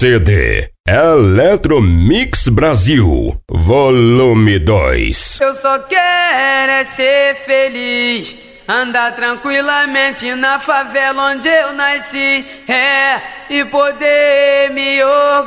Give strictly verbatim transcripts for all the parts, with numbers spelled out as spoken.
C D Eletromix Brasil, volume dois. Eu só quero é ser feliz, andar tranquilamente na favela onde eu nasci, é, e poder me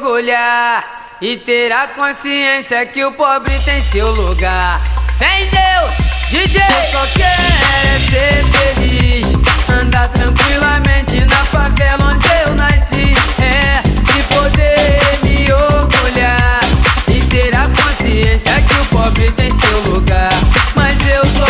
orgulhar e ter a consciência que o pobre tem seu lugar. Vem Deus, D J! Eu só quero é ser feliz, andar tranquilamente na favela onde eu nasci, é, e poder me orgulhar e ter a consciência que o pobre tem seu lugar. Mas eu só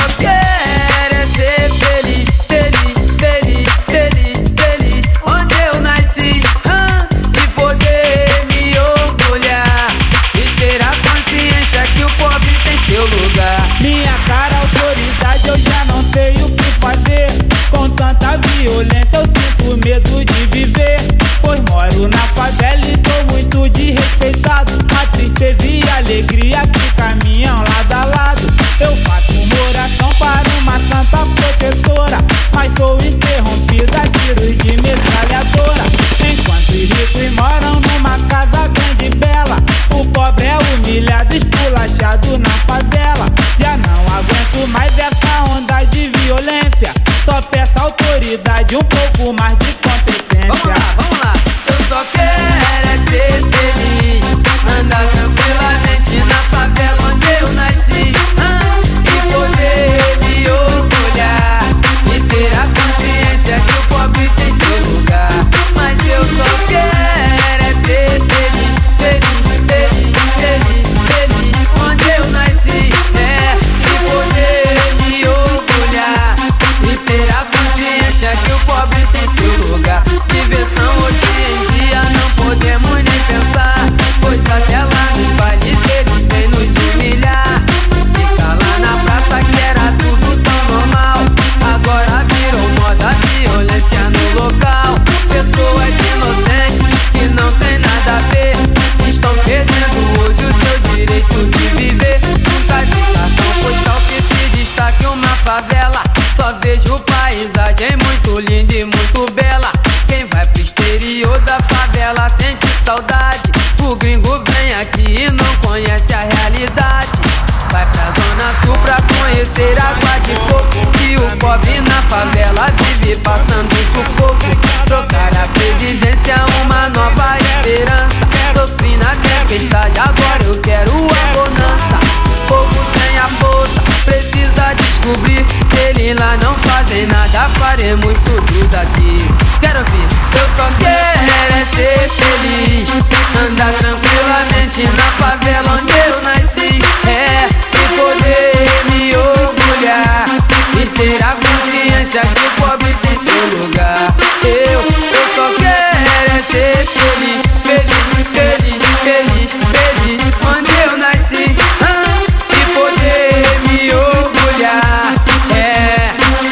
quero é ser feliz, feliz, feliz, feliz, feliz onde eu nasci, ah, e poder me orgulhar e ter a consciência que o pobre tem seu lugar. Minha cara, autoridade, eu já não sei o que fazer. Com tanta violência eu sinto medo de viver, pois moro na favela e sou muito desrespeitado. A tristeza e a alegria que caminham lado a lado. Eu faço uma oração para uma santa protetora, mas sou interrompida a tiros de metralhadora. Enquanto os ricos moram numa casa grande e bela, o pobre é humilhado, esculachado na favela. Já não aguento mais essa onda de violência, só peço autoridade, um pouco mais de competência. Vamos lá, vamos lá. Eu só quero é ser feliz, andar tranquilamente na favela onde eu nasci, ah, e poder me orgulhar e ter a consciência que o pobre tem seu lugar. Mas eu só quero é ser feliz, feliz, feliz, feliz, feliz onde eu nasci, é, e poder me orgulhar e ter a consciência que o pobre tem seu lugar. Diversão hoje em dia não podemos nem pensar, pois até lá nos bailes eles vêm nos humilhar. Fica lá na praça que era tudo tão normal, agora virou moda a violência no local. Pessoas inocentes que não tem nada a ver estão perdendo hoje o seu direito de viver. Nunca vi cartão postal que se destaque uma favela, só vejo paisagem muito linda e muito bela. Quem vai pro exterior da favela sente saudade, o gringo vem aqui e não conhece a realidade. Vai pra zona sul pra conhecer água de coco, e o pobre na favela vive passando sufoco. Trocar a presidência, uma nova esperança. Sofri na tempestade, agora eu quero a bonança. O povo tem a força, precisa descobrir. Se eles lá não fazem nada, faremos tudo daqui. Quero ouvir. Eu só quero é ser feliz, andar tranquilamente na favela onde eu nasci, é, e poder me orgulhar e ter a consciência que o pobre tem seu lugar. Eu, eu só quero é ser feliz, feliz, feliz, feliz, feliz onde eu nasci, ah, e poder me orgulhar, é,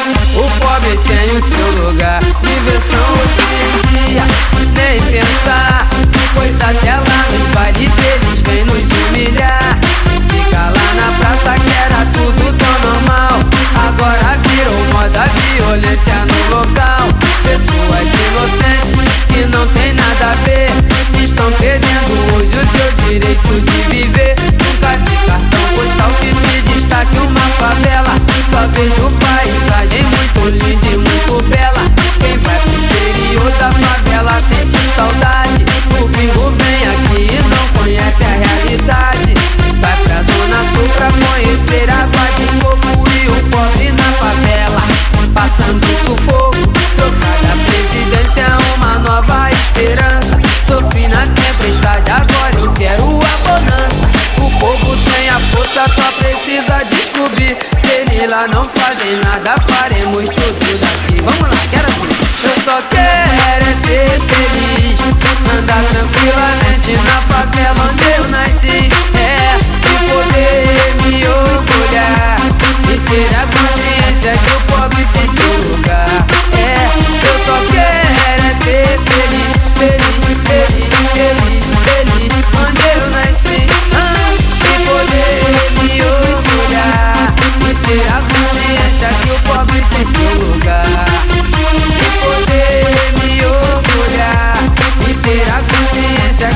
o pobre tem o seu lugar. Diversão hoje em dia, nem pensar, pois até lá nos bailes eles vêm nos humilhar. Fica lá na praça que era tudo tão normal, agora virou moda a violência no local. Pessoas inocentes que não tem nada a ver estão perdendo hoje o seu direito de viver. Nunca vi cartão postal que se destaque uma favela, só vejo paisagem muito linda e muito bela. Quem vai pro exterior da favela sente saudade, o gringo vem aqui e não conhece a realidade. Vai pra zona sul pra conhecer água de coco, e o pobre na favela passando sufoco. Trocar a presidência, uma nova esperança. Sofri na tempestade, agora eu quero a bonança. O povo tem a força, só precisa descobrir. Se eles lá não fazem nada, faremos tudo daqui. Vamos lá, quero ver. Eu só quero é ser feliz, andar tranquilamente na favela onde eu nasci, é, e poder me orgulhar e ter a consciência que o pobre tem seu lugar. É, eu só quero é ser feliz, feliz, feliz, feliz, feliz onde eu nasci, ah, e poder me orgulhar e ter a consciência que o pobre tem seu lugar. E poder me orgulhar e ter a consciência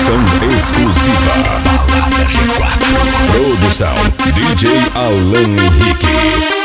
Produção exclusiva. Balada G quatro. Produção D J Alan Henrique.